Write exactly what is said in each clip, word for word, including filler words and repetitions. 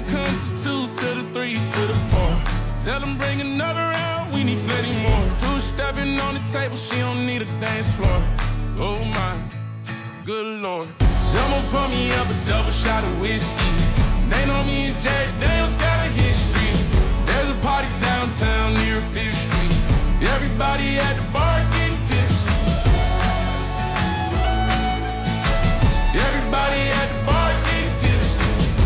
Here comes the two to the three to the four. Tell them bring another round, we need plenty more. Two stepping on the table, she don't need a dance floor. Oh my, good lord. Someone pour me up a double shot of whiskey. They know me and Jack Daniels got a history. There's a party downtown near Fifth Street. Everybody at the bar getting tipsy. Everybody at the bar getting tipsy.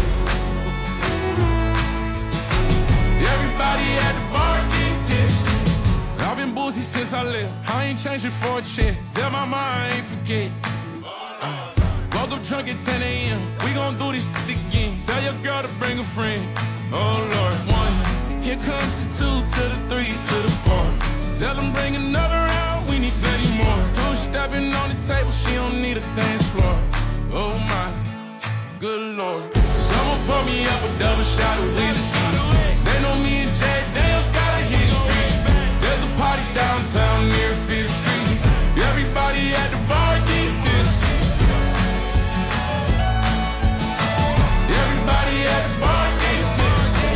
Everybody at the bar getting tipsy. I've been boozy since I left. I ain't changing for a check. Tell my mom I ain't forget. Uh, woke up drunk at ten a.m. We gon' do this shit again. Tell your girl to bring a friend. Oh Lord, one. Here comes the two to the three to the four. Tell them bring another round, we need plenty more. Two stepping on the table, she don't need a dance floor. Oh my, good lord. Someone pour me up a double shot of whiskey. They know me and Jack Daniels got a history. There's a party downtown near Fifth Street. Everybody at the bar getting tipsy. Everybody at the bar getting tipsy.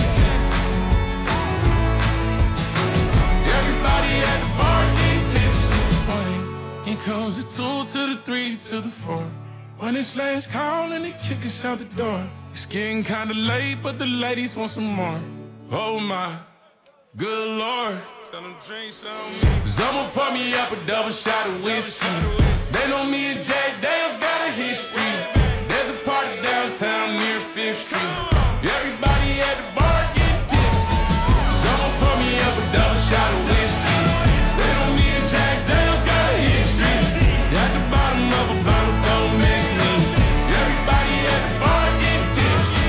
Everybody at the bar getting tipsy. One, here comes the two to the three to the four. When it's last call and they kick us out the door. It's getting kinda late, but the ladies want some more. Oh my, good lord. Tell them drink some. Someone pour me up a double shot of whiskey. They know me and Jack Daniels got a history. There's a party downtown near Fifth Street. Everybody at the bar getting tipsy. Someone pour me up a double shot of whiskey. They know me and Jack Daniels got a history. At the bottom of a bottle, don't miss me. Everybody at the bar getting tipsy.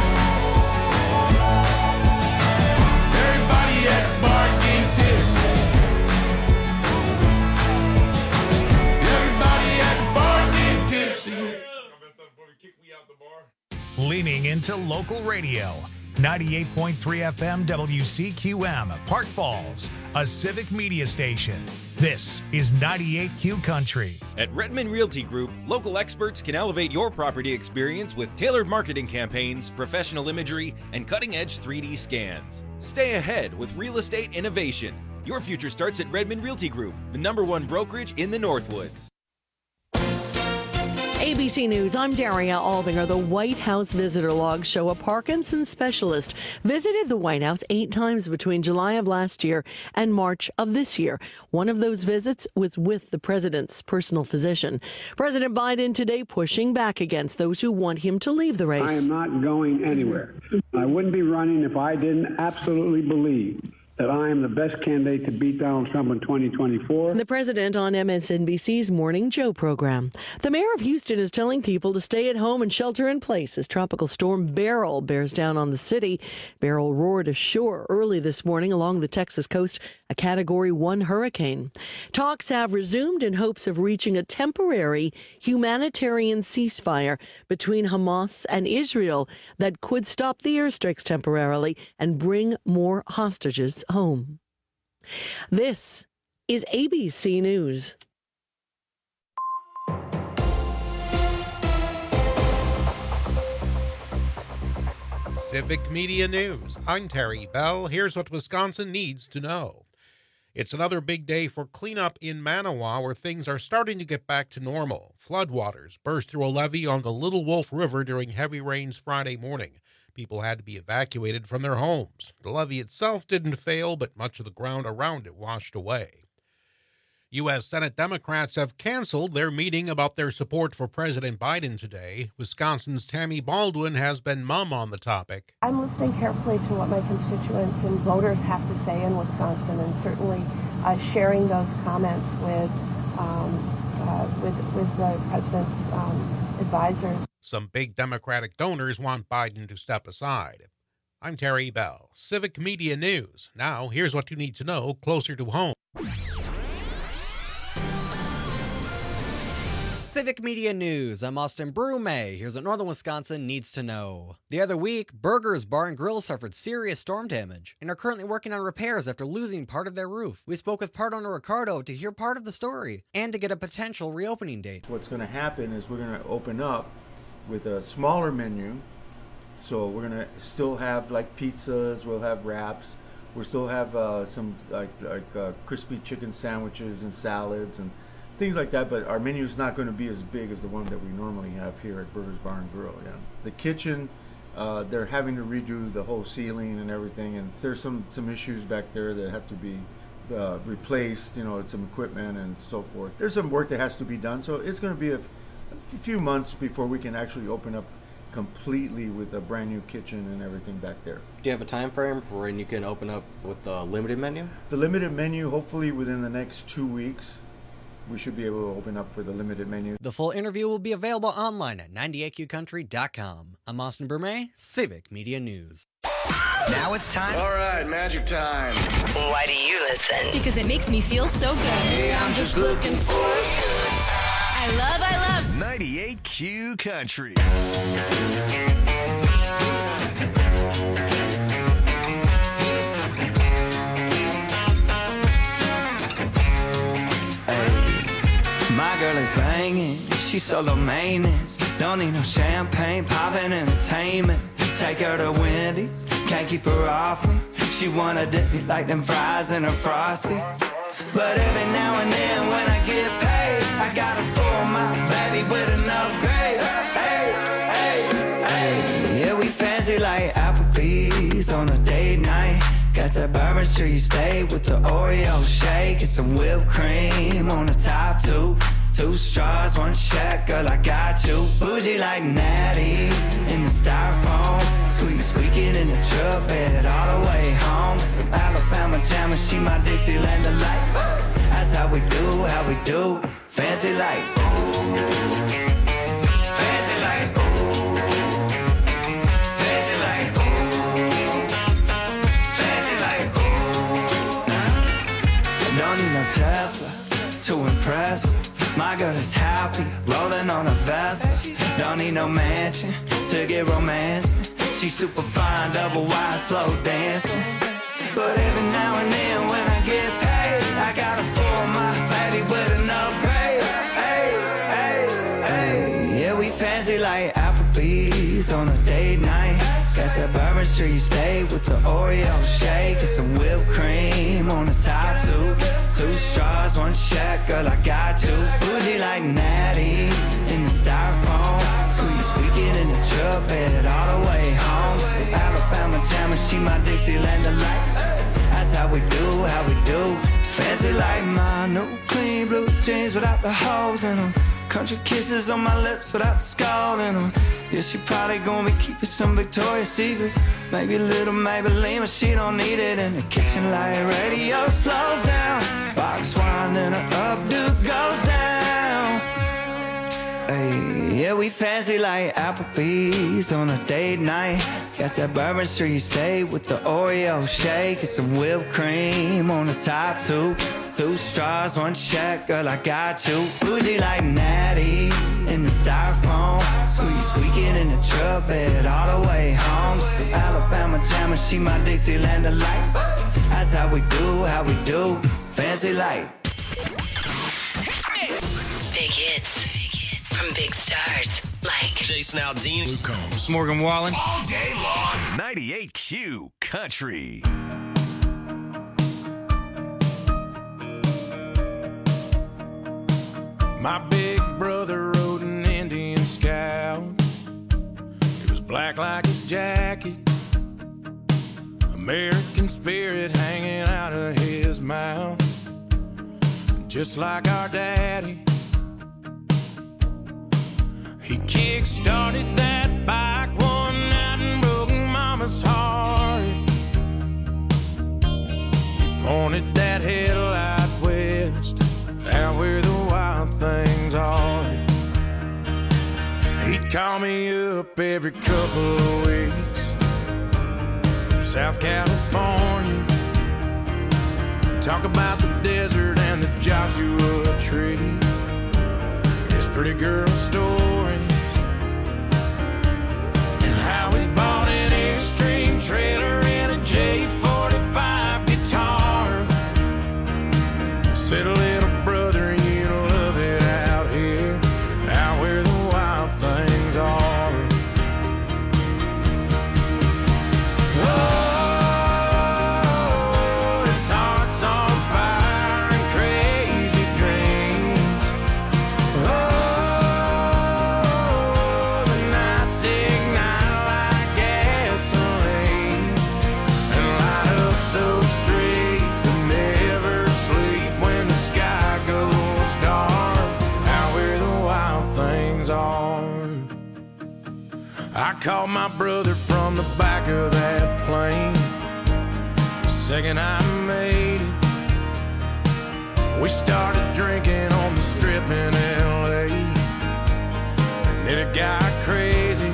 Everybody at the bar getting tipsy. Everybody at the bar getting tipsy. Leaning into local radio. ninety-eight point three F M W C Q M, Park Falls, a civic media station. This is ninety-eight Q Country. At Redmond Realty Group, local experts can elevate your property experience with tailored marketing campaigns, professional imagery, and cutting-edge three D scans. Stay ahead with real estate innovation. Your future starts at Redmond Realty Group, the number one brokerage in the Northwoods. A B C News, I'm Daria Albinger. The White House visitor logs show a Parkinson's specialist visited the White House eight times between July of last year and March of this year. One of those visits was with the president's personal physician. President Biden today pushing back against those who want him to leave the race. I am not going anywhere. I wouldn't be running if I didn't absolutely believe that I am the best candidate to beat Donald Trump in twenty twenty-four. The president on M S N B C's Morning Joe program. The mayor of Houston is telling people to stay at home and shelter in place as Tropical Storm Beryl bears down on the city. Beryl roared ashore early this morning along the Texas coast, a Category one hurricane. Talks have resumed in hopes of reaching a temporary humanitarian ceasefire between Hamas and Israel that could stop the airstrikes temporarily and bring more hostages home. This is A B C News. Civic Media News. I'm Terry Bell. Here's what Wisconsin needs to know. It's another big day for cleanup in Manawa, where things are starting to get back to normal. Floodwaters burst through a levee on the Little Wolf River during heavy rains Friday morning. People had to be evacuated from their homes. The levee itself didn't fail, but much of the ground around it washed away. U S Senate Democrats have canceled their meeting about their support for President Biden today. Wisconsin's Tammy Baldwin has been mum on the topic. I'm listening carefully to what my constituents and voters have to say in Wisconsin, and certainly uh, sharing those comments with um, uh, with, with the president's um, advisors. Some big Democratic donors want Biden to step aside. I'm Terry Bell, Civic Media News. Now, here's what you need to know closer to home. Civic Media News, I'm Austin Brume. Here's what Northern Wisconsin needs to know. The other week, Burgers Bar and Grill suffered serious storm damage and are currently working on repairs after losing part of their roof. We spoke with part owner Ricardo to hear part of the story and to get a potential reopening date. What's going to happen is we're going to open up with a smaller menu So we're gonna still have like pizzas. We'll have wraps. We'll still have uh, some like like uh, crispy chicken sandwiches and salads and things like that. But our menu is not going to be as big as the one that we normally have here at Burgers Bar and Grill. Yeah. The kitchen, uh, they're having to redo the whole ceiling and everything, and there's some some issues back there that have to be uh, replaced. You know, some equipment and so forth. There's some work that has to be done. So it's going to be a, a few months before we can actually open up completely with a brand new kitchen and everything back there. Do you have a time frame for when you can open up with the limited menu? The limited menu, hopefully within the next two weeks, we should be able to open up for the limited menu. The full interview will be available online at ninety-eight Q country dot com. I'm Austin Brumet, Civic Media News. Now it's time. All right, magic time. Why do you listen? Because it makes me feel so good. Hey, I'm just looking for a good time. I love, I love ninety-eight Q Country. My girl is banging, she's solo maintenance. Don't need no champagne, poppin' entertainment. Take her to Wendy's, can't keep her off me. She wanna dip me like them fries in a Frosty. But every now and then when I get paid, I gotta spoil my baby with an upgrade. Hey, hey, hey. Yeah, we fancy like Applebee's on a date night. Got that Bourbon Street steak with the Oreo shake and some whipped cream on the top two. Two straws, one check, girl, I got you. Bougie like Natty in the styrofoam. Squeak, squeaking in the truck bed all the way home. Some Alabama jammer, she my Dixieland delight. That's how we do, how we do. Fancy like, ooh. Fancy like, ooh. Fancy like, ooh. Fancy like, ooh. Nah. Don't need no Tesla to impress. My girl is happy, rolling on a Vespa. Don't need no mansion to get romance. She's super fine, double wide, slow dancing. But every now and then when I get paid, I gotta spoil my baby with an upgrade. Hey, hey, hey. Yeah, we fancy like Applebee's on a date night. Got that Bourbon Street steak with the Oreo shake and some whipped cream on the top two. Two straws, one check, girl, I got you. Bougie like Natty in the styrofoam. Squeak, squeaking in the truck bed all the way home. Some Alabama jammer, she my Dixieland delight. That's how we do, how we do. Fancy like my new clean blue jeans without the holes in them. Country kisses on my lips without the skull in them. Yeah, she probably gonna be keeping some Victoria's Secrets. Maybe a little Maybelline, but she don't need it. In the kitchen light radio slows down. Box wine, then her updo goes down. Hey, yeah, we fancy like Applebee's on a date night. Got that Bourbon Street steak with the Oreo shake and some whipped cream on the top two. Two straws, one check, girl, I got you. Bougie like Natty in the styrofoam. Squeak, squeaking in the truck bed all the way home. Some Alabama jammer, she my Dixieland delight. That's how we do, how we do. Fancy like Big hits from big stars like Jason Aldean, Luke Combs, Morgan Wallen. all day long. ninety-eight Q Country. My big brother rode an Indian Scout. It was black like his jacket, American spirit hanging out of his mouth. Just like our daddy, he kick-started that bike one night and broke Mama's heart. He pointed that headlight west, out where the wild things are. He'd call me up every couple of weeks from South California, talk about the desert and the Joshua Tree, his pretty girl stories, and how he bought an Airstream trailer and a J forty-five guitar. Said, little brother, you love it out here, out where the wild things are. called my brother from the back of that plane. The second I made it, we started drinking on the strip in L A, and then it got crazy.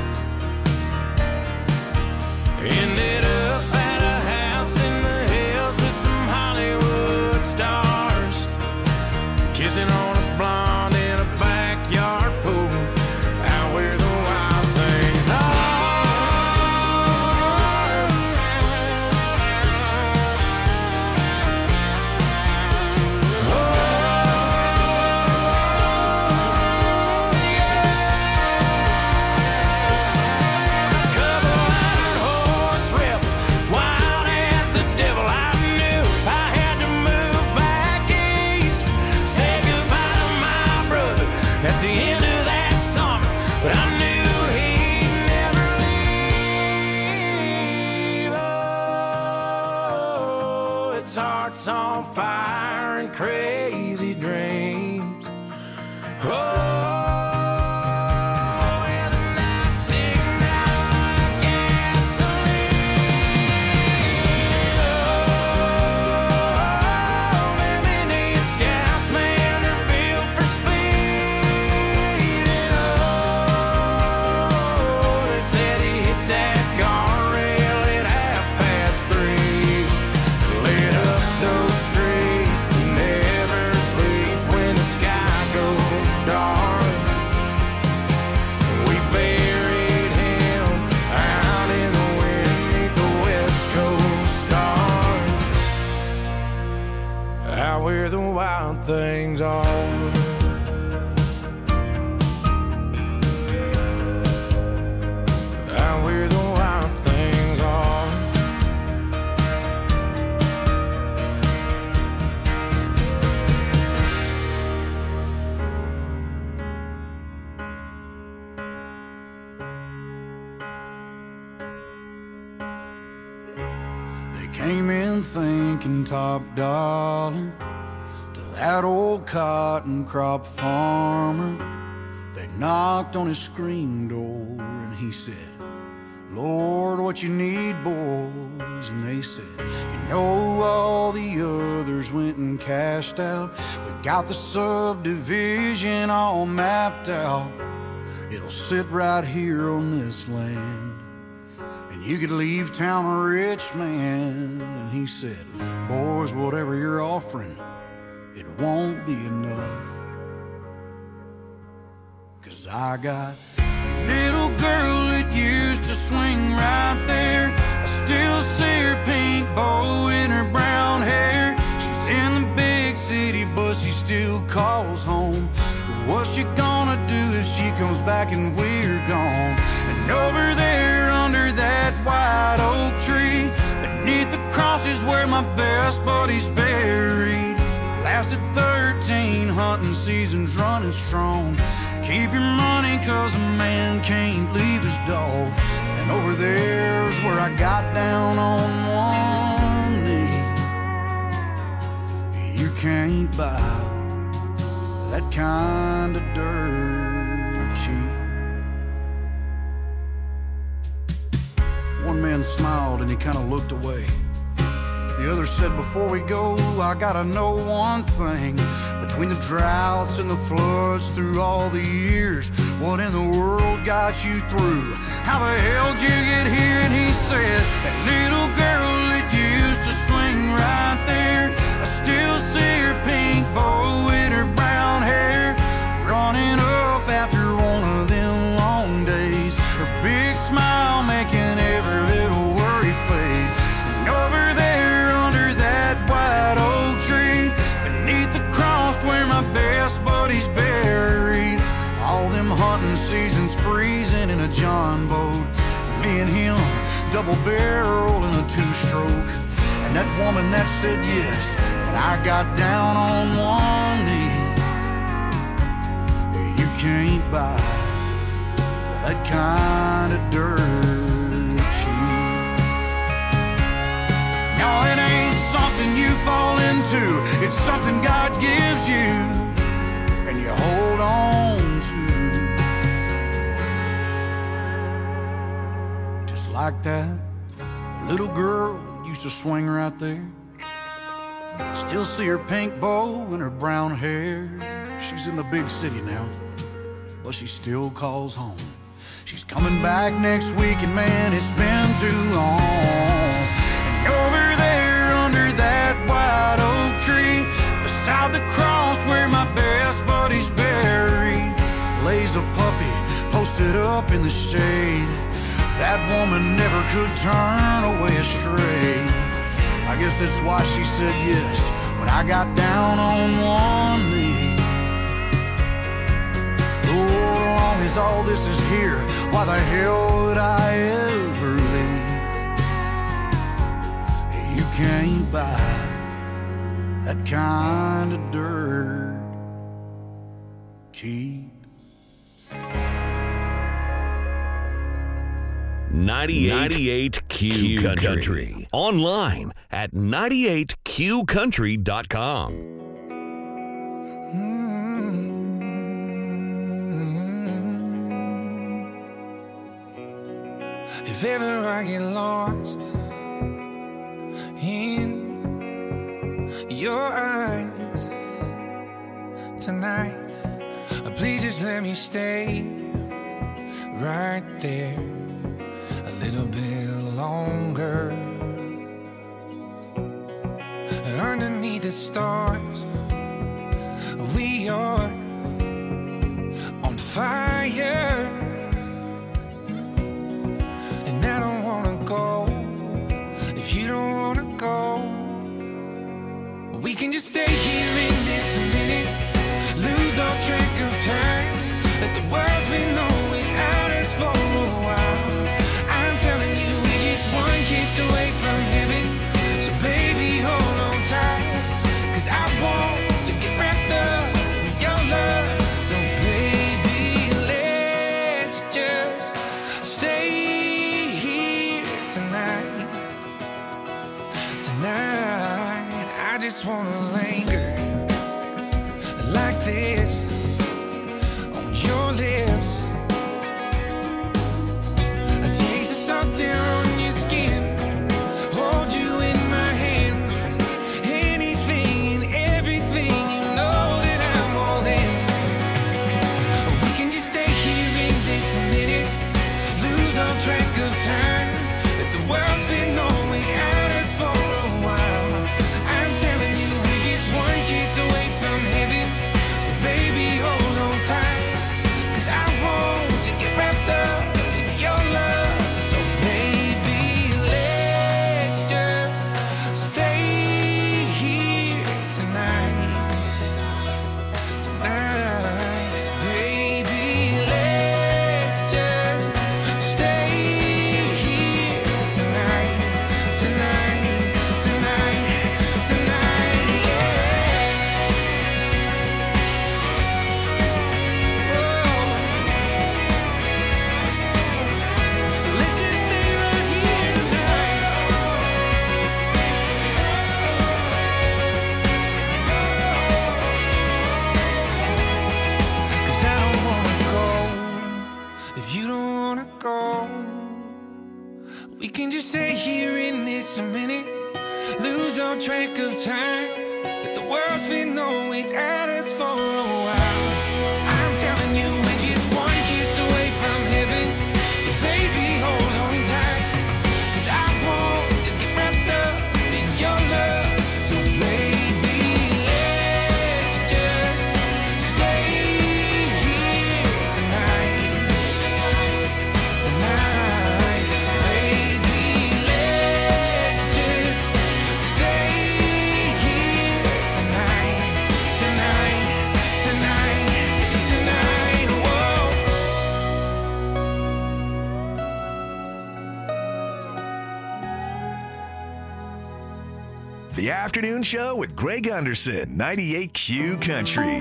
Ended up at a house in the hills with some Hollywood stars, kissing on a blonde in a backyard pool, out where the wild things are. Oh, yeah. A couple hundred horse ripped, wild as the devil. I knew I had to move back east, say goodbye to my brother at the end of that summer, but I knew he'd never leave. Oh, its heart's on fire and crazy dreams. Oh, and the nights sing out like gasoline. Oh, them Indian scouts, man, they're built for speed. And oh, they said he hit that guardrail at half past three. Lit up those streets that never sleep when the sky goes dark. We buried him out in the wind 'neath the West Coast stars, out where the wild things are. Out where the wild things are. They came in thinking top dollar to that old cotton crop farmer. They knocked on his screen door and he said, Lord, what you need, boys? And they said, you know, all the others went and cashed out. We got the subdivision all mapped out. It'll sit right here on this land, and you could leave town a rich man. And he said, boys, whatever you're offering, it won't be enough. 'Cause I got a little girl that used to swing right there. I still see her pink bow in her brown hair. She's in the big city, but she still calls home. What's she gonna do if she comes back and we're gone? And over there under that white oak tree, beneath the cross is where my best buddy's buried. Lasted thirteen hunting seasons running strong. Keep your money 'cause a man can't leave his dog. And over there's where I got down on one knee. You can't buy that kind of dirt cheap. One man smiled and he kind of looked away. The other said, before we go, I gotta know one thing. Between the droughts and the floods through all the years, what in the world got you through? How the hell did you get here? And he said, that little girl that used to swing right there, I still see her pink bow in her brown hair, running up after one of them long days. Her big smile making every little worry fade. And over there under that white oak tree, beneath the cross where my best buddy's buried, all them hunting seasons freezing in a John boat, me and him double barrel in a two-stroke. And that woman that said yes, but I got down on one knee. You can't buy that kind of dirt cheap. No, it ain't something you fall into, it's something God gives you and you hold on to. like that. A little girl used to swing right there. I still see her pink bow and her brown hair. She's in the big city now, but she still calls home. She's coming back next week, and man, it's been too long. And over there under that white oak tree, beside the cross where my best buddy's buried, lays a puppy posted up in the shade. That woman never could turn away astray. I guess that's why she said yes when I got down on one knee. Oh, as long as all this is here, why the hell would I ever leave? You can't buy that kind of dirt cheap. ninety-eight Q Country. Country. Online at ninety-eight Q country dot com. If ever I get lost in your eyes tonight, please just let me stay right there a little bit longer. Underneath the stars, we are on fire. And I don't wanna go if you don't wanna go. We can just stay here in this minute, lose all track of time. Let the world's been on without us for a while. I'm telling you, we're just one kiss away from heaven. So baby, hold on tight, 'cause I want to get wrapped up in your love. So baby, let's just stay here tonight. Tonight, I just wanna linger like this on your lips. A taste of salt air on your skin, hold you in my hands. Anything and everything, you know that I'm all in. We can just stay here in this minute, lose all track of time. Let the world's been on without us for a while. I'm telling you, we're just one kiss away from heaven. So baby, hold on tight, 'cause I want to get wrapped up in your love. So baby, let's just stay here tonight. Tonight, baby, let's just stay here tonight. Tonight, tonight, tonight, yeah. Let's just stay right here tonight. 'Cause I don't wanna go if you don't wanna go. We can just stay here in this a minute, lose all track of time. Let the world's been on without us for a while. I'm telling you, we're just one kiss away from heaven. So baby, hold on tight, 'cause I want to get wrapped up in your love. So baby, let's just stay here tonight. Tonight, baby, let's just stay here tonight. Tonight, tonight, tonight, whoa. The Afternoon Show with Greg Anderson, ninety-eight Q Country.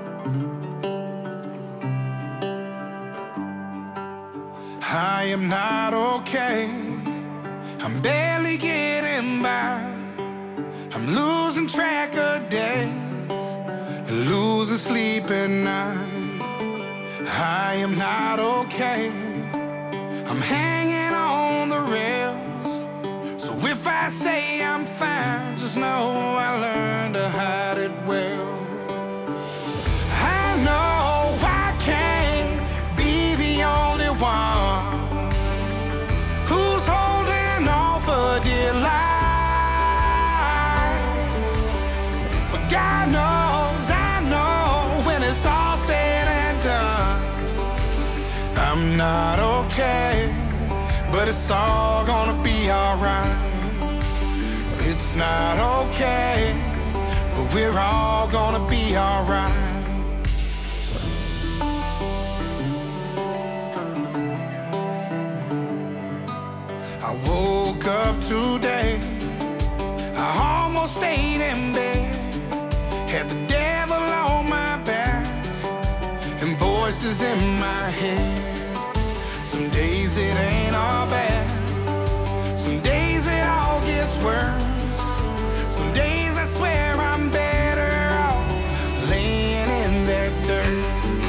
I am not okay. I'm barely getting by. I'm losing track of days, losing sleep at night. I am not okay. I'm hanging on the I say I'm fine, just know I learned to hide it well. I know I can't be the only one who's holding on for dear life. But God knows, I know when it's all said and done, I'm not okay, but it's all gonna be alright. It's not okay, but we're all gonna be alright. I woke up today, I almost stayed in bed, had the devil on my back and voices in my head. Some days it ain't all bad, some days it all gets worse. Some days I swear I'm better off laying in that dirt.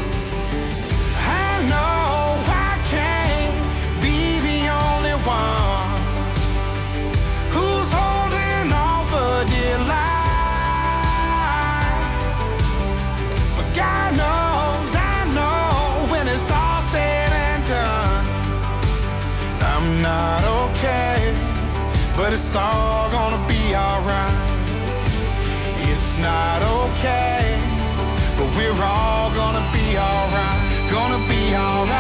I know I can't be the only one who's holding on for dear life. But God knows, I know when it's all said and done, I'm not okay, but it's all gonna be alright. It's not okay, but we're all gonna be alright, gonna be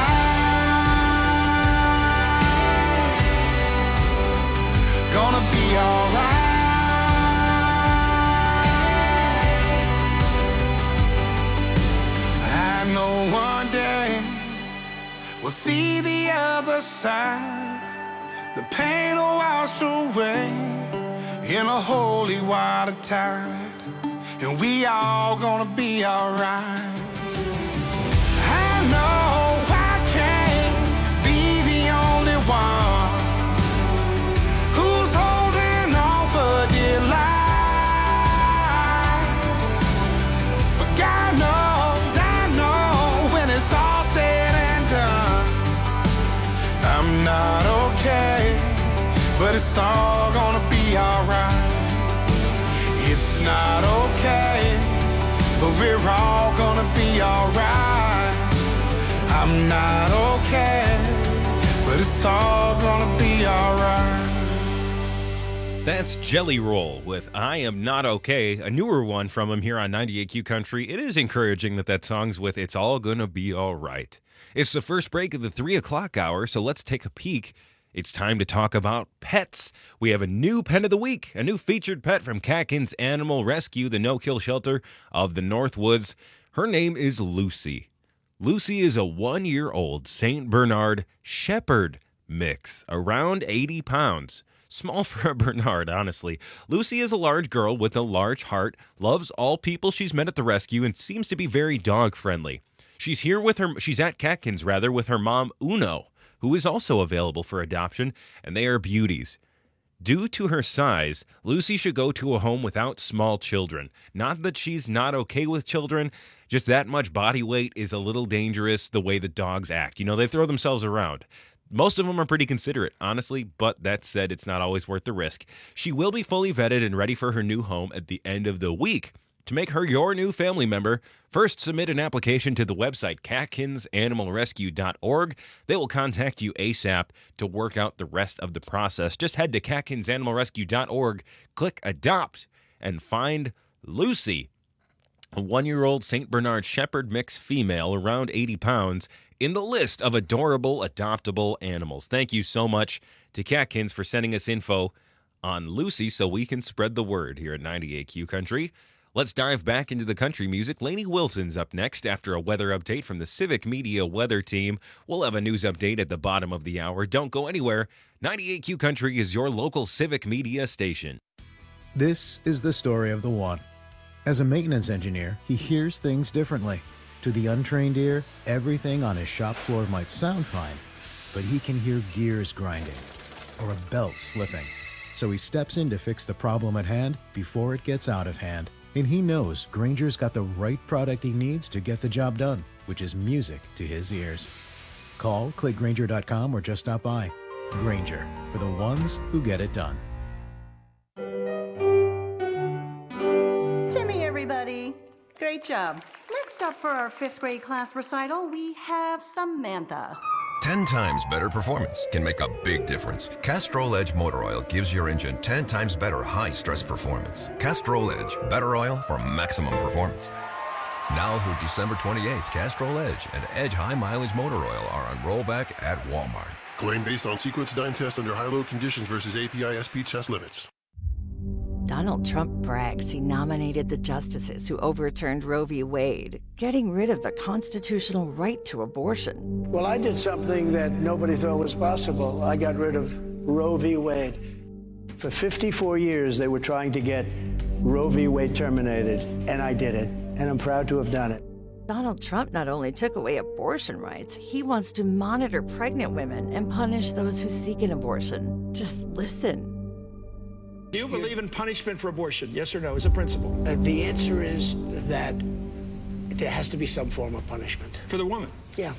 alright, gonna be alright. I know one day we'll see the other side, the pain will wash away in a holy water tide, and we all gonna be alright. I know I can't be the only one who's holding on for dear life, but God knows, I know when it's all said and done, I'm not okay, but it's all gonna be alright. It's not okay, but we're all gonna be alright. I'm not okay, but it's all gonna be alright. That's Jelly Roll with I Am Not Okay, a newer one from him here on ninety-eight Q Country. It is encouraging that that song's with It's All Gonna Be Alright. It's the first break of the three o'clock hour, so let's take a peek. It's time to talk about pets. We have a new pet of the week, a new featured pet from Catkins Animal Rescue, the no-kill shelter of the Northwoods. Her name is Lucy. Lucy is a one-year-old Saint Bernard Shepherd mix, around eighty pounds. Small for a Bernard, honestly. Lucy is a large girl with a large heart, loves all people she's met at the rescue, and seems to be very dog-friendly. She's here with her, she's at Catkins, rather, with her mom, Uno, who is also available for adoption, and they are beauties. Due to her size, Lucy should go to a home without small children. Not that she's not okay with children, just that much body weight is a little dangerous the way the dogs act. You know, they throw themselves around. Most of them are pretty considerate, honestly, but that said, it's not always worth the risk. She will be fully vetted and ready for her new home at the end of the week. To make her your new family member, first submit an application to the website catkins animal rescue dot org. They will contact you ASAP to work out the rest of the process. Just head to catkins animal rescue dot org, click Adopt, and find Lucy, a one-year-old Saint Bernard Shepherd mix female, around eighty pounds, in the list of adorable adoptable animals. Thank you so much to Catkins for sending us info on Lucy so we can spread the word here at ninety-eight Q Country. Let's dive back into the country music. Lainey Wilson's up next after a weather update from the Civic Media weather team. We'll have a news update at the bottom of the hour. Don't go anywhere. ninety-eight Q Country is your local Civic Media station. This is the story of the one. As a maintenance engineer, he hears things differently. To the untrained ear, everything on his shop floor might sound fine, but he can hear gears grinding or a belt slipping. So he steps in to fix the problem at hand before it gets out of hand. And he knows Grainger's got the right product he needs to get the job done, which is music to his ears. Call, click Grainger dot com, or just stop by. Grainger, for the ones who get it done. Timmy, everybody. Great job. Next up for our fifth grade class recital, we have Samantha. ten times better performance can make a big difference. Castrol Edge Motor Oil gives your engine ten times better high-stress performance. Castrol Edge, better oil for maximum performance. Now through December twenty-eighth, Castrol Edge and Edge High Mileage Motor Oil are on rollback at Walmart. Claim based on sequence nine test under high-load conditions versus A P I S P test limits. Donald Trump brags he nominated the justices who overturned Roe v. Wade, getting rid of the constitutional right to abortion. Well, I did something that nobody thought was possible. I got rid of Roe v. Wade. For fifty-four years, they were trying to get Roe v. Wade terminated, and I did it, and I'm proud to have done it. Donald Trump not only took away abortion rights, he wants to monitor pregnant women and punish those who seek an abortion. Just listen. Do you believe in punishment for abortion? Yes or no, as a principle? Uh, the answer is that there has to be some form of punishment. For the woman? Yeah.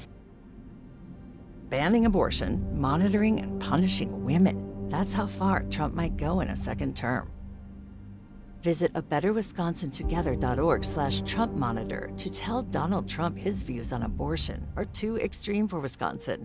Banning abortion, monitoring and punishing women. That's how far Trump might go in a second term. Visit a better wisconsin together dot org slash Trump monitor to tell Donald Trump his views on abortion are too extreme for Wisconsin.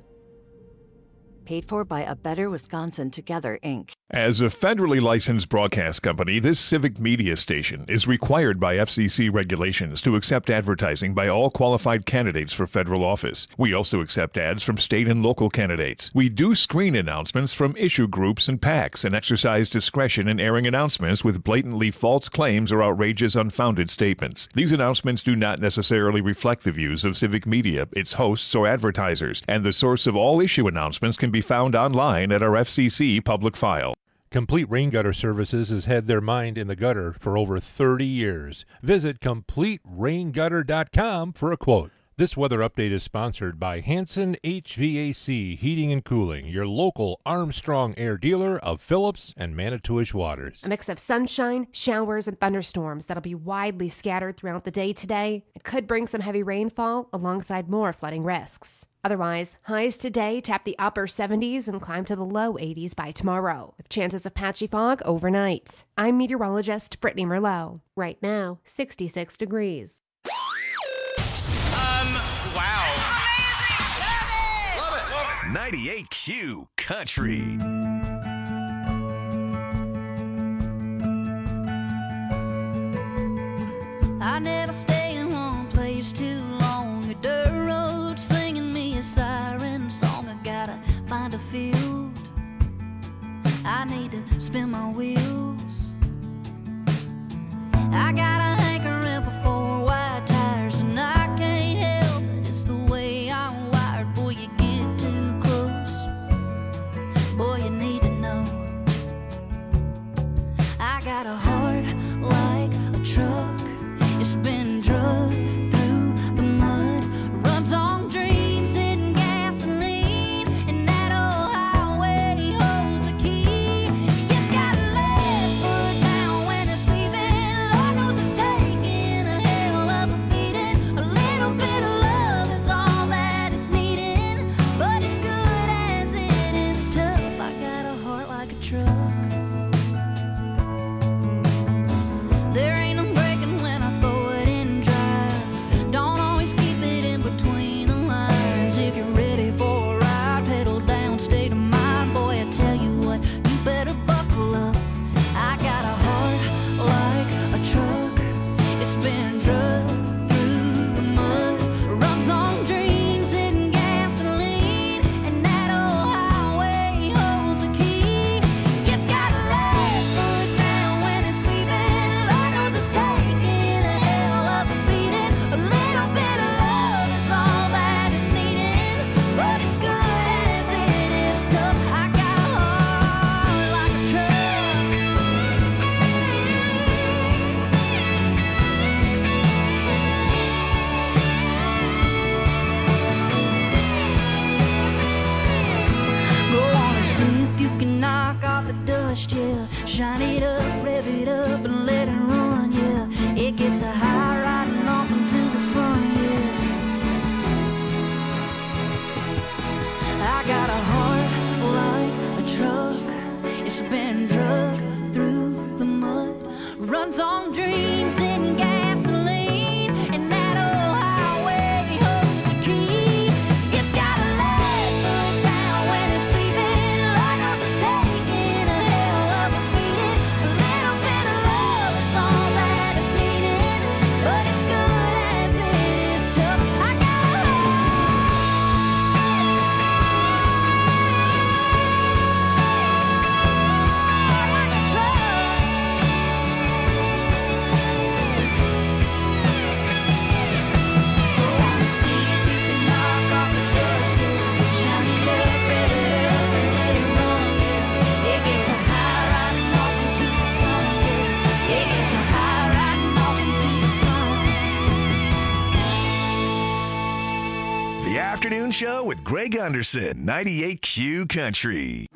Paid for by A Better Wisconsin Together, Incorporated. As a federally licensed broadcast company, this civic media station is required by F C C regulations to accept advertising by all qualified candidates for federal office. We also accept ads from state and local candidates. We do screen announcements from issue groups and PACs and exercise discretion in airing announcements with blatantly false claims or outrageous unfounded statements. These announcements do not necessarily reflect the views of civic media, its hosts, or advertisers, and the source of all issue announcements can be found online at our F C C public file. Complete Rain Gutter Services has had their mind in the gutter for over thirty years. Visit complete rain gutter dot com for a quote. This weather update is sponsored by Hanson H V A C Heating and Cooling, your local Armstrong Air dealer of Phillips and Manitowish waters. A mix of sunshine, showers, and thunderstorms that'll be widely scattered throughout the day today. It could bring some heavy rainfall alongside more flooding risks. Otherwise, highs today tap the upper seventies and climb to the low eighties by tomorrow, with chances of patchy fog overnight. I'm meteorologist Brittany Merlot. Right now, sixty-six degrees. Um, wow. Love it. Love it. ninety-eight Q Country. I never stay in one place too long. A dirt road singing me a siren song. I gotta find a field. I need to spin my wheels. I got a hankering for four wide tires, and I can't help it. It's the way I'm wired. Boy, you get too close. Boy, you need to know. I got a heart like a truck. It's been drugged through the mud, runs on dreams and gasoline, and that old highway holds a key. It's got a left foot down when it's leaving. Lord knows it's taking a hell of a beating. A little bit of love is all that it's needing, but as good as it is tough, I got a heart like a truck. There ain't no breaking when I throw it in drive. Don't always keep it in between the lines. If you're ready for a ride, pedal down, state of mind. Boy, I tell you what, you better buckle up. I got a heart like a truck. It's been drugged through the mud, runs on dreams and gasoline, and that old highway holds a key. It's got a left foot down when it's leaving. Lord knows it's taking a hell of a beating. A little bit of love is all that it's needing, but as good as it is tough, I got a heart like a truck. Go on and see if you can knock off the dust, yeah. Shine it up, rev it up, and let it run, yeah. It gets a high riding off into the sun, yeah. I got a heart like a truck. It's been drugged through the mud, runs on dreams and with Greg Anderson, ninety-eight Q Country.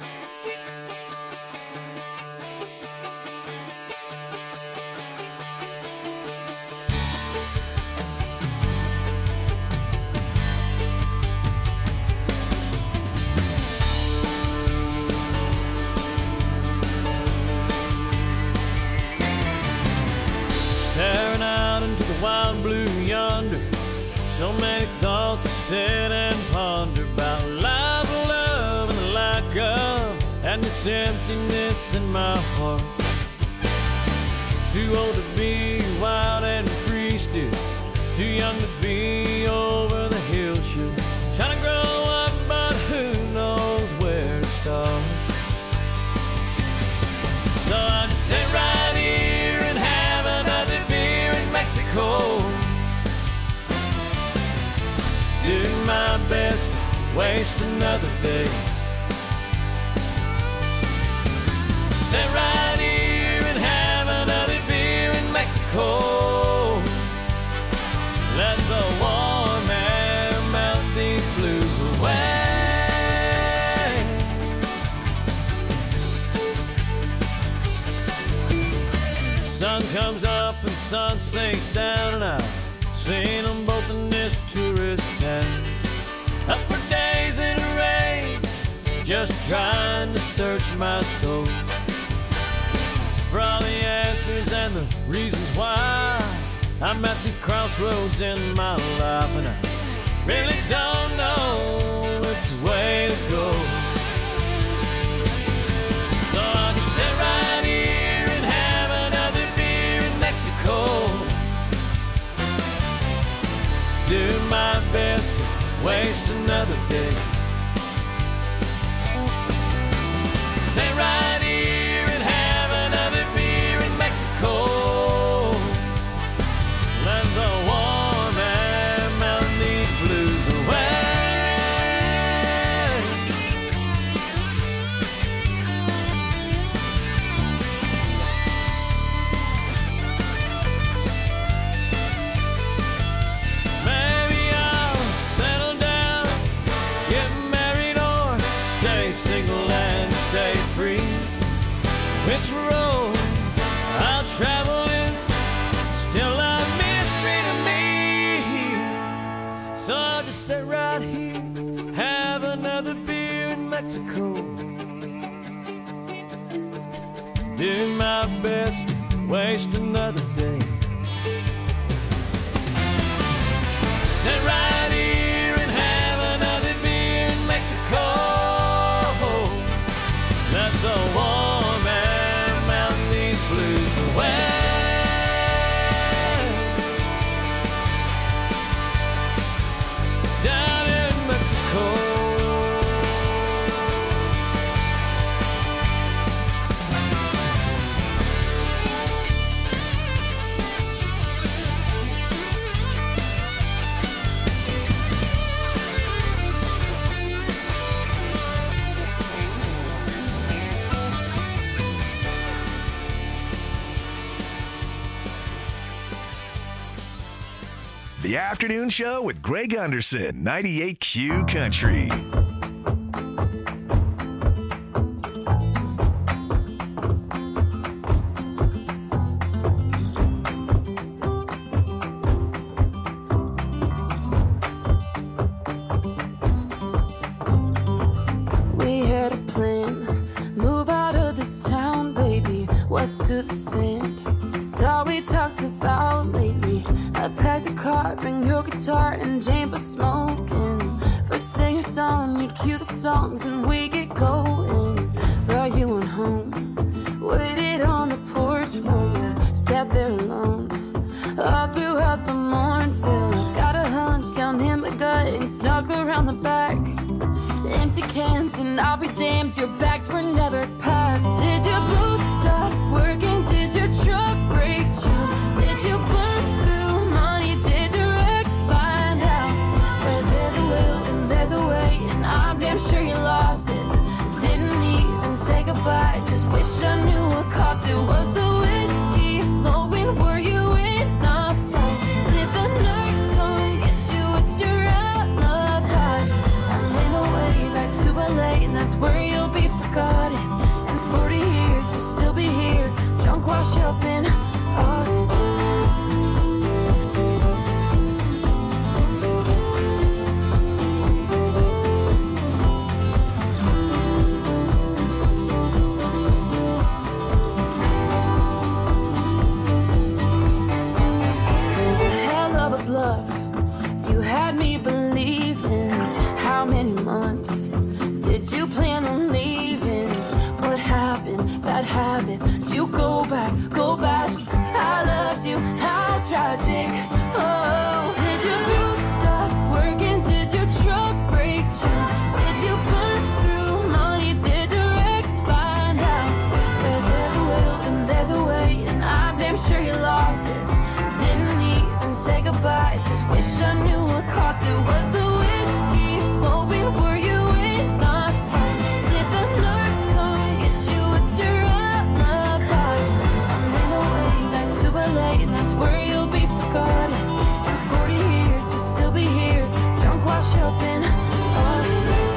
Staring out into the wild blue yonder, so many thoughts to sit and ponder about life, love, and the lack of, and this emptiness in my heart. Too old to be wild and free still, too young to be over the hill shoot. Trying to grow up, but who knows where to start. So I just sit right here and have another beer in Mexico. Do my best to waste another day. Sit right here and have another beer in Mexico. Let the warm air melt these blues away. Sun comes up and sun sinks down, and I've seen them both in this tourist town. Up for days in the rain, just trying to search my soul for all the answers and the reasons why I'm at these crossroads in my life, and I really don't know which way to go. So I can sit right here and have another beer in Mexico. Do my best to waste another day. Sit right here and have another beer in Mexico. Let the warm air melt these blues away. Maybe I'll settle down, get married, or stay single and stay free. Which road I'll travel is still a mystery to me. So I'll just sit right here, have another beer in Mexico. Do my best to waste another day. Sit right here and have another beer in Mexico. Let the warm air melt these blues away. Down in Mexico. The Afternoon Show with Greg Anderson, ninety-eight Q Country. We had a plan, move out of this town, baby, west to the sand. It's all we talked about lately. I packed a car, bring your guitar and Jane for smoking. First thing at dawn, you'd cue the songs and we get going. Brought you on home, waited on the porch for you, sat there alone all throughout the morning till I got a hunch down in my gut and snuck around the back. Empty cans and I'll be damned, your bags were never packed. Did your boots stop working? Did your truck break down? Did you burn through money? Did your ex find out? Where there's a will and there's a way, and I'm damn sure you lost it. Didn't even say goodbye, just wish I knew what caused it. Was the whiskey flowing? Were you in a fight? Did the nurse come get you? What's your alibi? I'm wash up in Austin. Hell of a bluff, you had me believing. How many months did you plan on leaving? What happened? Bad habits. Did you go back? Go back. I loved you. How tragic. Oh, did your boots stop working? Did your truck break down? Did you burn through money? Did your ex find out? Where there's a will and there's a way, and I'm damn sure you lost it. Didn't even say goodbye. Just wish I knew what cost it. Was the whiskey flowing? Were you in a fight? Did the nerves come get you? It's your alibi. I'm in a way back to L A, and that's where you'll be forgotten. In forty years, you'll still be here, drunk, wash up in Austin.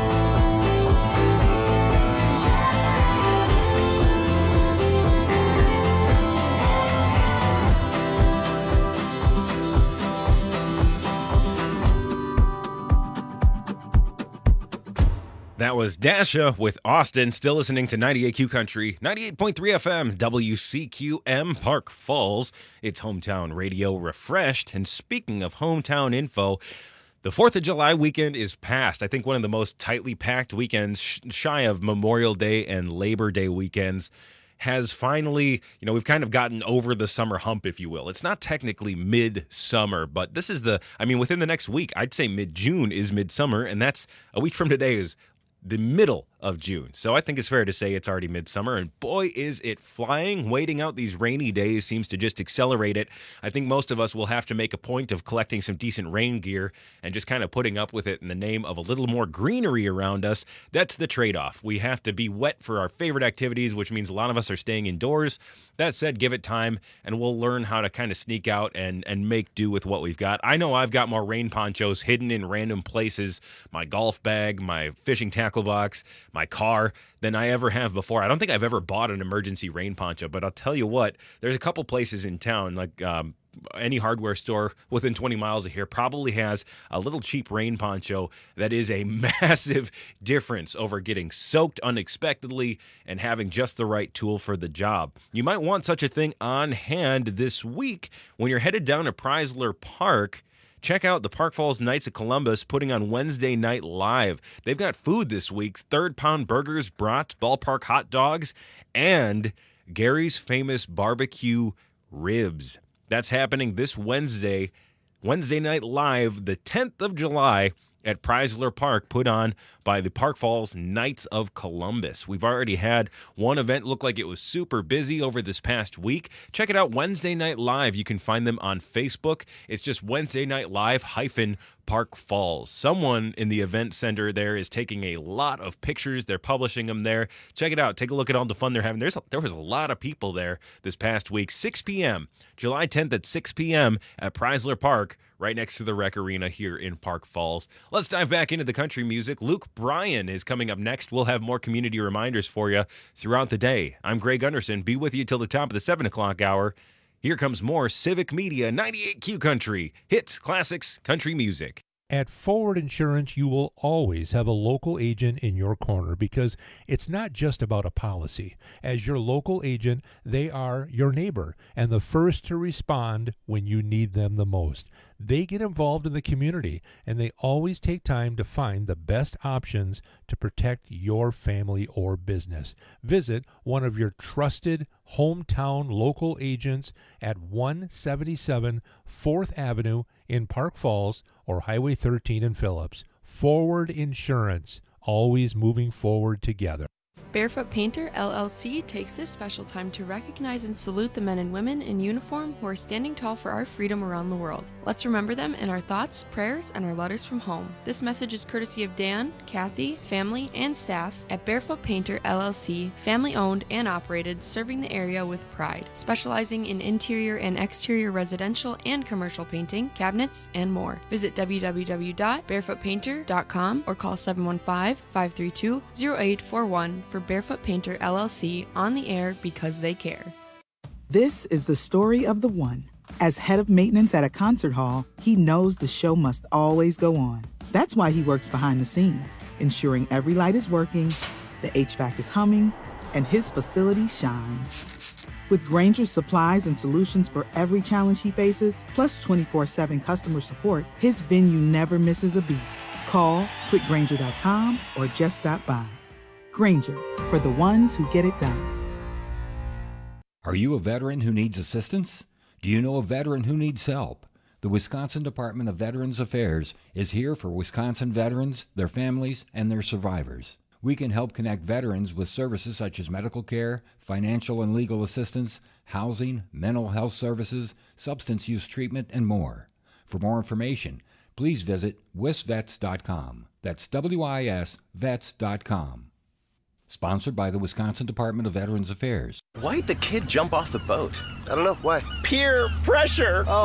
That was Dasha with Austin. Still listening to ninety-eight Q Country, ninety-eight point three F M, W C Q M, Park Falls. It's Hometown Radio refreshed. And speaking of hometown info, the fourth of July weekend is past. I think one of the most tightly packed weekends, sh- shy of Memorial Day and Labor Day weekends, has finally, you know, we've kind of gotten over the summer hump, if you will. It's not technically mid-summer, but this is the, I mean, within the next week, I'd say mid-June is midsummer, and that's a week from today is the middle of June. So I think it's fair to say it's already midsummer, and boy, is it flying. Waiting out these rainy days seems to just accelerate it. I think most of us will have to make a point of collecting some decent rain gear and just kind of putting up with it in the name of a little more greenery around us. That's the trade-off. We have to be wet for our favorite activities, which means a lot of us are staying indoors. That said, give it time, and we'll learn how to kind of sneak out and, and make do with what we've got. I know I've got more rain ponchos hidden in random places, my golf bag, my fishing tackle box, my car, than I ever have before. I don't think I've ever bought an emergency rain poncho, but I'll tell you what, there's a couple places in town, like um, any hardware store within twenty miles of here probably has a little cheap rain poncho that is a massive difference over getting soaked unexpectedly and having just the right tool for the job. You might want such a thing on hand this week when you're headed down to Chrysler Park. Check out the Park Falls Knights of Columbus putting on Wednesday Night Live. They've got food this week, third-pound burgers, brats, ballpark hot dogs, and Gary's famous barbecue ribs. That's happening this Wednesday, Wednesday Night Live, the tenth of July, at Chrysler Park, put on by the Park Falls Knights of Columbus. We've already had one event look like it was super busy over this past week. Check it out, Wednesday Night Live. You can find them on Facebook. It's just Wednesday Night Live hyphen Park Falls. Someone in the event center there is taking a lot of pictures. They're publishing them there. Check it out. Take a look at all the fun they're having. There's a, there was a lot of people there this past week. six p.m., July tenth at six p.m. at Chrysler Park, right next to the Rec Arena here in Park Falls. Let's dive back into the country music. Luke Bryan is coming up next. We'll have more community reminders for you throughout the day. I'm Greg Gunderson. Be with you till the top of the seven o'clock hour. Here comes more Civic Media ninety-eight Q Country. Hits, classics, country music. At Forward Insurance, you will always have a local agent in your corner because it's not just about a policy. As your local agent, they are your neighbor and the first to respond when you need them the most. They get involved in the community, and they always take time to find the best options to protect your family or business. Visit one of your trusted hometown local agents at one seventy-seven fourth Avenue in Park Falls or Highway thirteen in Phillips. Forward Insurance, always moving forward together. Barefoot Painter, L L C takes this special time to recognize and salute the men and women in uniform who are standing tall for our freedom around the world. Let's remember them in our thoughts, prayers, and our letters from home. This message is courtesy of Dan, Kathy, family, and staff at Barefoot Painter, L L C, family-owned and operated, serving the area with pride, specializing in interior and exterior residential and commercial painting, cabinets, and more. Visit w w w dot barefoot painter dot com or call seven one five, five three two, zero eight four one for Barefoot Painter L L C, on the air because they care. This is the story of the one. As head of maintenance at a concert hall, he knows the show must always go on. That's why he works behind the scenes, ensuring every light is working, the H V A C is humming, and his facility shines. With Grainger's supplies and solutions for every challenge he faces, plus twenty-four seven customer support, his venue never misses a beat. Call quick grainger dot com or just stop by. Grainger, for the ones who get it done. Are you a veteran who needs assistance? Do you know a veteran who needs help? The Wisconsin Department of Veterans Affairs is here for Wisconsin veterans, their families, and their survivors. We can help connect veterans with services such as medical care, financial and legal assistance, housing, mental health services, substance use treatment, and more. For more information, please visit wisvets dot com. That's W I S vets dot com. Sponsored by the Wisconsin Department of Veterans Affairs. Why'd the kid jump off the boat? I don't know. Why? Peer pressure. Oh.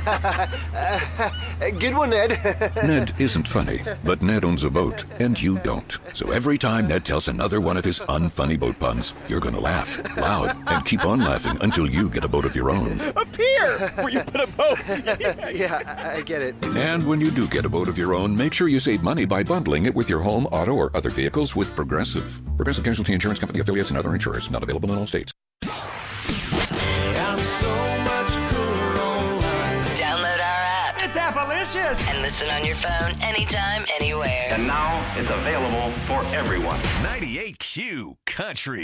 Good one, Ned. Ned isn't funny, but Ned owns a boat, and you don't. So every time Ned tells another one of his unfunny boat puns, you're going to laugh loud and keep on laughing until you get a boat of your own. A pier where you put a boat. Yeah, I get it. And when you do get a boat of your own, make sure you save money by bundling it with your home, auto, or other vehicles with Progressive. Progressive Casualty Insurance Company affiliates and other insurers. Not available in all states. I'm so much cooler online. Download our app. It's Appalicious. And listen on your phone anytime, anywhere. And now it's available for everyone. ninety-eight Q Country.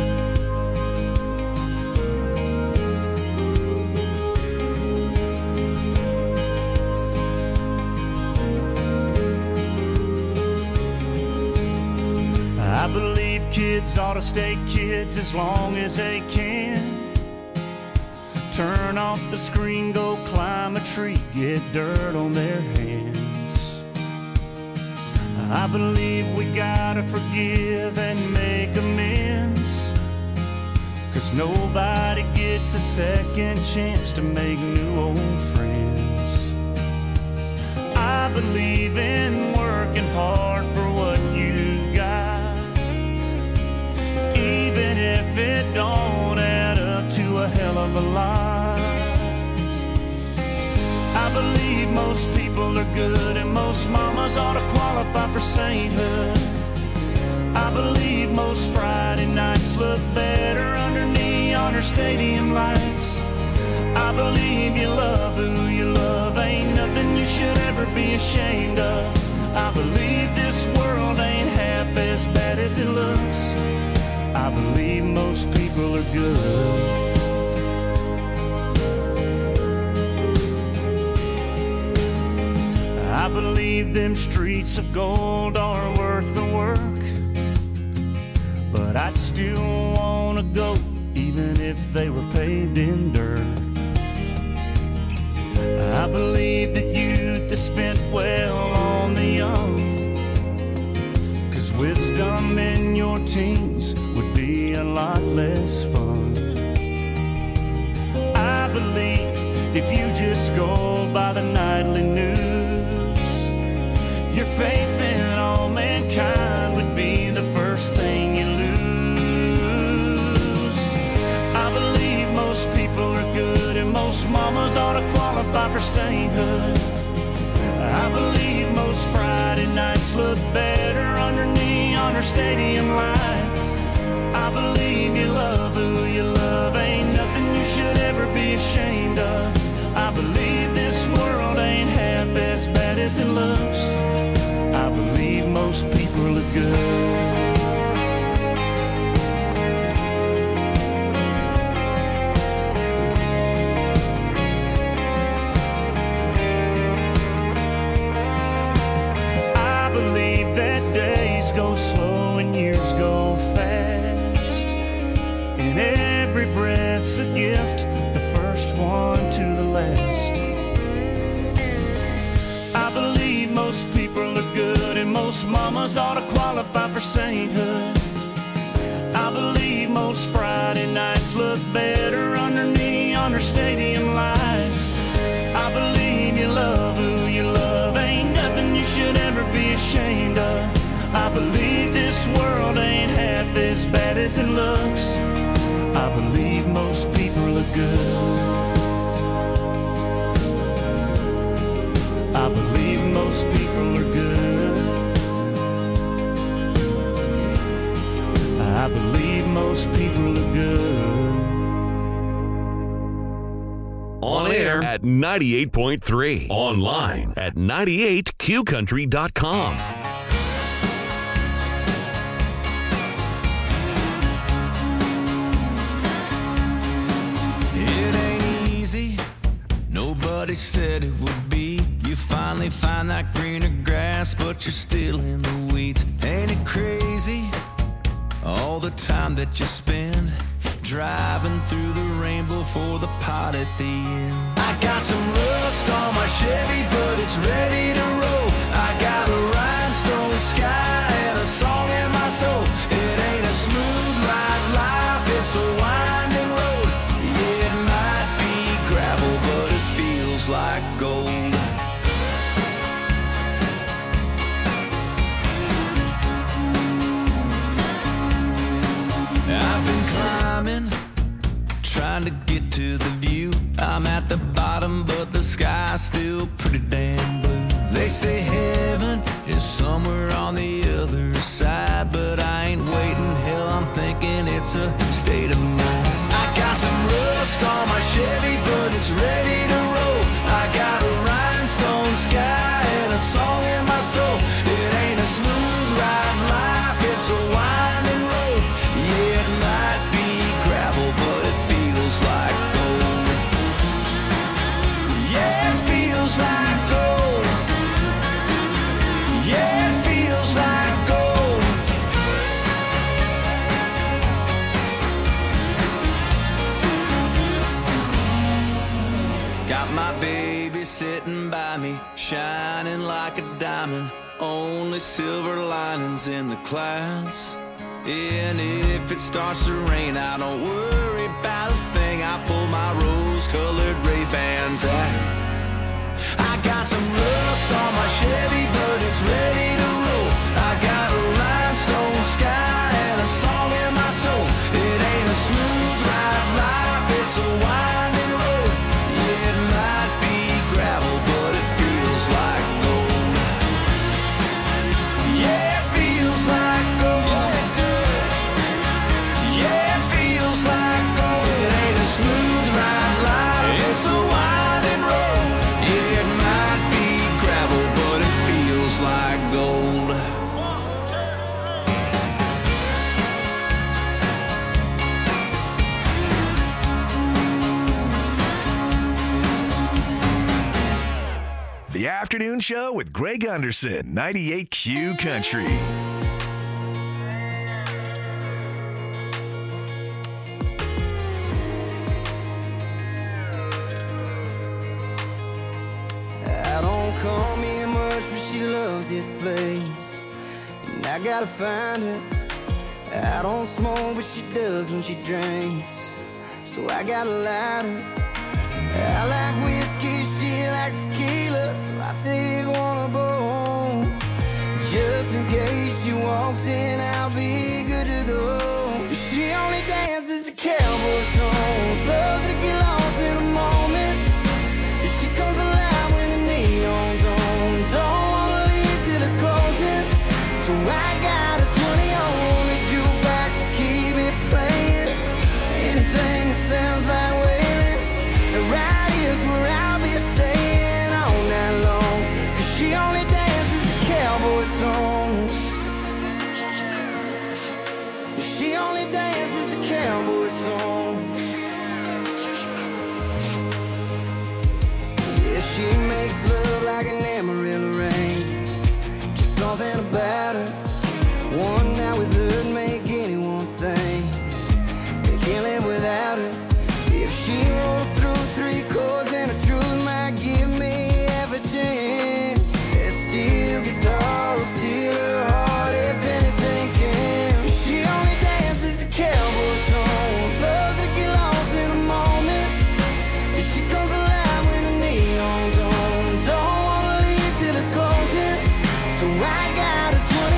I believe kids ought to stay kids as long as they can. Turn off the screen, go climb a tree, get dirt on their hands. I believe we gotta forgive and make amends, 'cause nobody gets a second chance to make new old friends. I believe in working hard for what you've got, even if it don't add up to a hell of a lot. I believe most people are good and most mamas ought to qualify for sainthood. I believe most Friday nights look better under neon or stadium lights. I believe you love who you love, ain't nothing you should ever be ashamed of. I believe this world ain't half as bad as it looks. I believe most people are good. I believe them streets of gold are worth the work, but I'd still wanna go even if they were paved in dirt. I believe that youth is spent well on the young, 'cause wisdom in your teens would be a lot less fun. I believe if you just go by the nightly news, your faith in all mankind would be the first thing you lose. I believe most people are good and most mamas ought to qualify for sainthood. I believe most Friday nights look better under neon or stadium lights. I believe you love who you love, ain't nothing you should ever be ashamed of. I believe this world ain't half as bad as it looks. I believe most people are good. I believe that days go slow and years go fast, and every breath's a gift, the first one to the last. I believe most people are good and most mamas ought to qualify for sainthood. I believe most Friday nights look better under neon or stadium lights. I believe you love who you love, ain't nothing you should ever be ashamed of. I believe this world ain't half as bad as it looks. I believe most people are good. I believe most people are good. I believe most people are good. On air at ninety-eight point three. Online at ninety-eight q country dot com. It ain't easy. Nobody said it would be. You finally find that greener grass, but you're still in the weeds. Ain't it crazy? All the time that you spend driving through the rainbow for the pot at the end. I got some rust on my Chevy, but it's ready to roll. I got a rhinestone sky and a song in my soul. It ain't a smooth ride life, it's a winding road. Yeah, it might be gravel, but it feels like gold. I've been climbing, trying to get to the view. I'm at the bottom, but the sky's still pretty damn blue. They say heaven is somewhere on the other side, but I ain't waiting. Hell, I'm thinking it's a state of mind. I got some rust on my Chevy, but it's ready to roll. I got a rhinestone sky and a song in my soul. It ain't a smooth ride life, it's a winding road. Yeah, it might be gravel, but it feels like gold. Yeah, it feels like gold. Yeah, it feels like gold. Got my baby sitting by me, shining like a diamond. Only silver linings in the clouds. And if it starts to rain, I don't worry about a thing. I pull my rose-colored Ray-Bans out. I got some rust on my Chevy, but it's ready to roll. I got a rhinestone sky and a song in my soul. It ain't a smooth ride life, it's a winding road. Yeah, it might be gravel, but it feels like gold. Yeah, it feels like gold. Yeah, it feels like gold. It ain't a smooth ride life, it's a winding road. Yeah, it might be gravel, but it feels like gold. The Afternoon Show with Greg Underson, ninety-eight Q Country. I don't call me much, but she loves this place, and I gotta find her. I don't smoke, but she does when she drinks, so I gotta light her. I like whiskey, she likes tequila, so I take one of both. Just in case she walks in, I'll be good to go. She only dances to cowboy songs, loves to get lost in a moment. She comes alive when the neon's on, don't wanna leave till it's closing. So I got a twenty on the jukebox to keep it playing. Anything that sounds like wailing, right here's where I'll be staying all night long. Cause she only dances to cowboy songs. She only dances to cowboy songs. Yeah, she makes love like an Amarillo rain. Just something about her. One night with her'd make anyone think they can't live without her. If she rolls through three chords and the truth might give me half a chance, that steel guitar will steal her heart if anything can. She only dances to cowboy songs, loves to get lost in a moment. And she comes alive when the neon's on, don't wanna leave till it's closing. So I got a twenty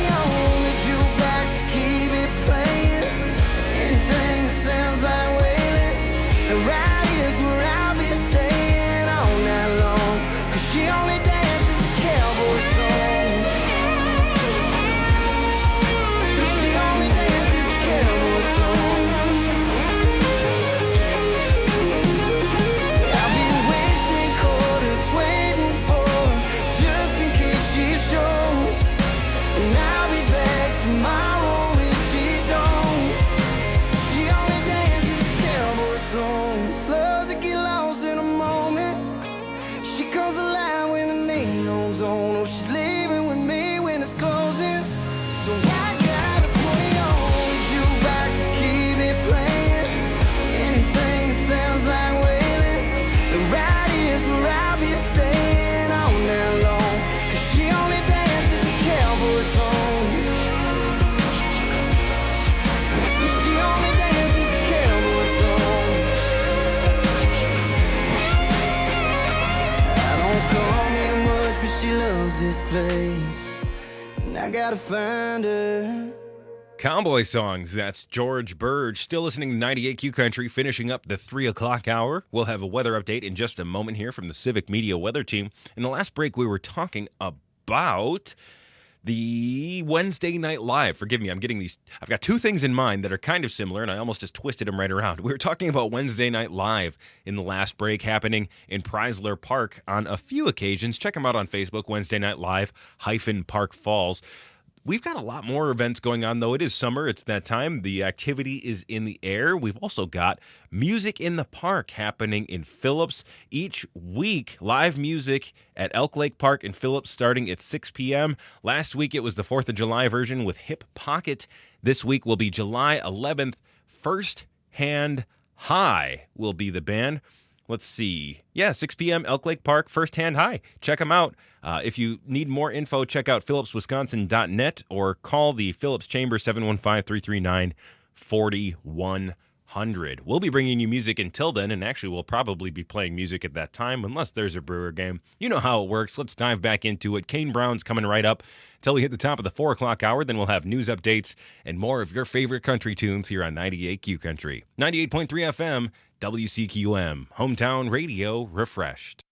place, and I gotta find her. Cowboy songs, that's George Burge. Still listening to ninety-eight Q Country, finishing up the three o'clock hour. We'll have a weather update in just a moment here from the Civic Media Weather Team. In the last break, we were talking about the Wednesday Night Live. Forgive me, I'm getting these. I've got two things in mind that are kind of similar, and I almost just twisted them right around. We were talking about Wednesday Night Live in the last break, happening in Chrysler Park on a few occasions. Check them out on Facebook, Wednesday Night Live hyphen Park Falls. We've got a lot more events going on, though. It is summer. It's that time. The activity is in the air. We've also got Music in the Park happening in Phillips each week. Live music at Elk Lake Park in Phillips starting at six p.m. Last week, it was the fourth of July version with Hip Pocket. This week will be July eleventh. First Hand High will be the band. Let's see. Yeah, six p.m. Elk Lake Park, First Hand High. Check them out. Uh, if you need more info, check out phillips wisconsin dot net or call the Phillips Chamber, seven one five, three three nine, four one zero zero. We'll be bringing you music until then, and actually we'll probably be playing music at that time, unless there's a Brewer game. You know how it works. Let's dive back into it. Kane Brown's coming right up until we hit the top of the four o'clock hour. Then we'll have news updates and more of your favorite country tunes here on ninety-eight Q Country. ninety-eight point three F M, W C Q M, hometown radio refreshed.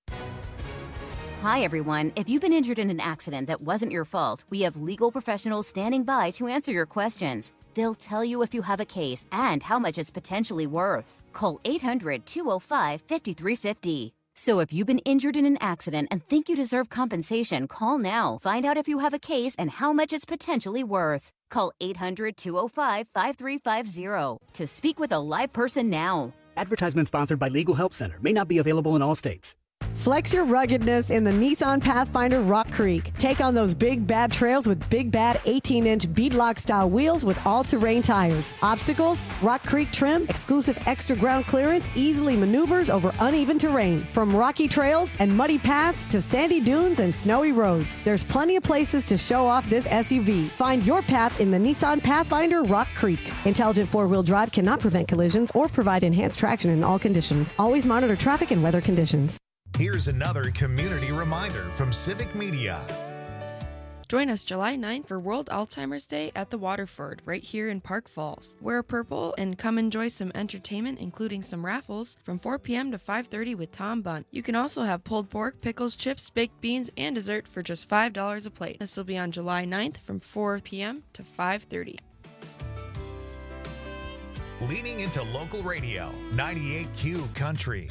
Hi, everyone. If you've been injured in an accident that wasn't your fault, we have legal professionals standing by to answer your questions. They'll tell you if you have a case and how much it's potentially worth. Call eight hundred, two oh five, five three five oh. So if you've been injured in an accident and think you deserve compensation, call now. Find out if you have a case and how much it's potentially worth. Call eight hundred, two oh five, five three five oh to speak with a live person now. Advertisement sponsored by Legal Help Center. May not be available in all states. Flex your ruggedness in the Nissan Pathfinder Rock Creek. Take on those big bad trails with big bad eighteen-inch beadlock style wheels with all-terrain tires. Obstacles, Rock Creek trim, exclusive extra ground clearance, easily maneuvers over uneven terrain. From rocky trails and muddy paths to sandy dunes and snowy roads, there's plenty of places to show off this S U V. Find your path in the Nissan Pathfinder Rock Creek. Intelligent four-wheel drive cannot prevent collisions or provide enhanced traction in all conditions. Always monitor traffic and weather conditions. Here's another community reminder from Civic Media. Join us July ninth for World Alzheimer's Day at the Waterford, right here in Park Falls. Wear purple and come enjoy some entertainment, including some raffles, from four p.m. to five thirty with Tom Bunt. You can also have pulled pork, pickles, chips, baked beans, and dessert for just five dollars a plate. This will be on July ninth from four p.m. to five thirty. Leaning into local radio, ninety-eight Q Country.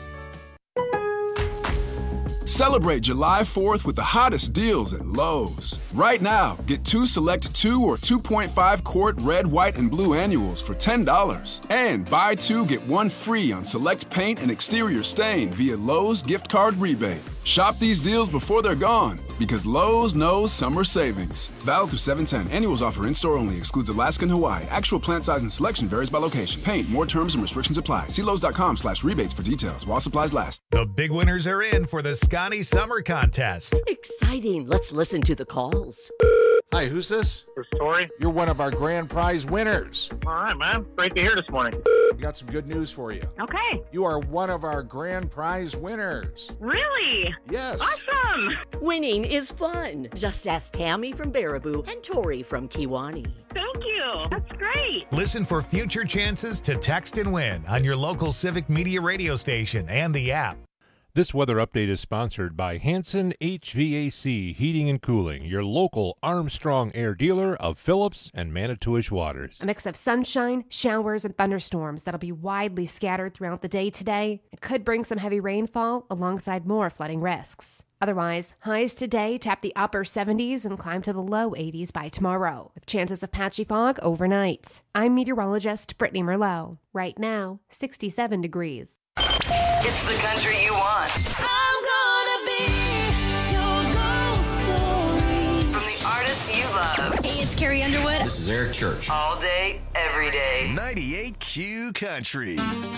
Celebrate July fourth with the hottest deals at Lowe's. Right now, get two select two or two point five quart red, white, and blue annuals for ten dollars. And buy two, get one free on select paint and exterior stain via Lowe's gift card rebate. Shop these deals before they're gone, because Lowe's knows summer savings. Valid through seven ten. Annuals offer in-store only. Excludes Alaska and Hawaii. Actual plant size and selection varies by location. Paint. More terms and restrictions apply. See Lowe's.com slash rebates for details while supplies last. The big winners are in for the Scotty Summer Contest. Exciting. Let's listen to the calls. Hi, who's this? This is Tori. You're one of our grand prize winners. All right, man. Great to hear this morning. We got some good news for you. Okay. You are one of our grand prize winners. Really? Yes. Awesome. Winning is fun. Just ask Tammy from Baraboo and Tori from Kiwani. Thank you. That's great. Listen for future chances to text and win on your local Civic Media radio station and the app. This weather update is sponsored by Hanson H V A C Heating and Cooling, your local Armstrong Air dealer of Phillips and Manitowish waters. A mix of sunshine, showers, and thunderstorms that'll be widely scattered throughout the day today. It could bring some heavy rainfall alongside more flooding risks. Otherwise, highs today tap the upper seventies and climb to the low eighties by tomorrow, with chances of patchy fog overnight. I'm meteorologist Brittany Merlot. Right now, sixty-seven degrees. It's the country you want. I'm gonna be your ghost story. From the artists you love. Hey, it's Carrie Underwood. This is Eric Church. All day, every day. ninety-eight Q Country.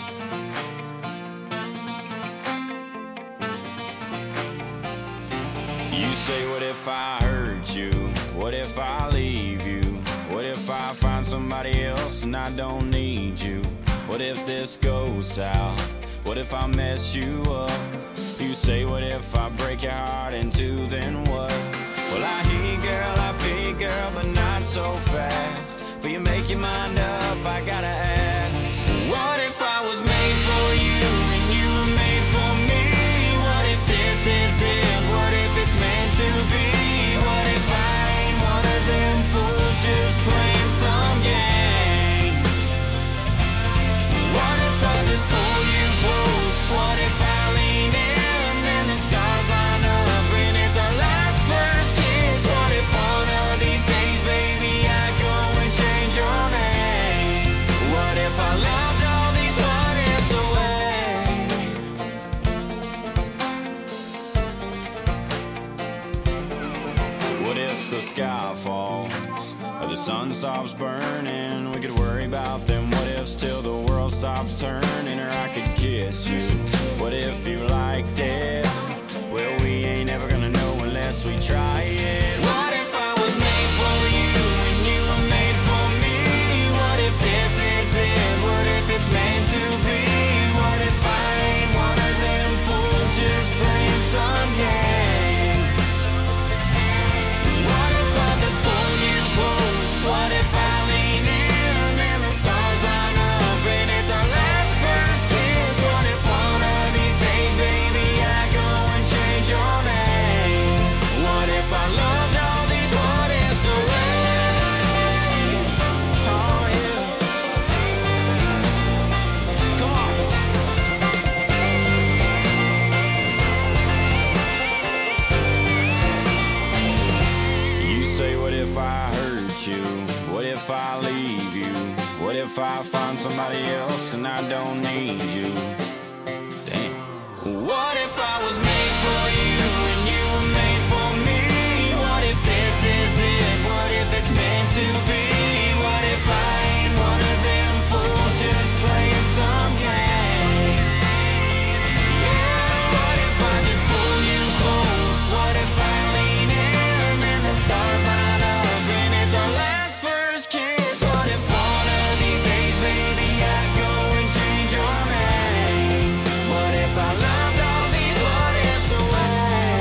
You say, what if I hurt you? What if I leave you? What if I find somebody else and I don't need you? What if this goes south? What if I mess you up? You say, what if I break your heart in two, then what? Well, I hear you, girl, I feel you, girl, but not so fast. Before you make your mind up, I gotta ask, what if I was made for you and you were made for me? What if this is it? What if it's meant to be? What if I ain't one of them fools just playing some game? What if I just pull you close? What if I lean in and the stars line up and it's our last first kiss? What if one of these days, baby, I go and change your name? What if I loved all these what ifs away? What if the sky falls or the sun stops burning? We could worry about them what ifs till the world stops turning. Or I could kiss you. What if you liked it? Well, we ain't ever gonna know unless we try it. What if I was made for you and you were made for me? What if this is it? What if it's meant to be? What if I ain't one of them fools just playing some games? What if I just pull you close? What if I lean in and the stars line up and it's our last first kiss? What if one of these days, baby, I go and change your name? What if I loved all these what ifs away? Oh yeah. Come on. You say, what if I hurt you? What if I leave you? What if I find somebody else and I don't need you? Damn. What if I was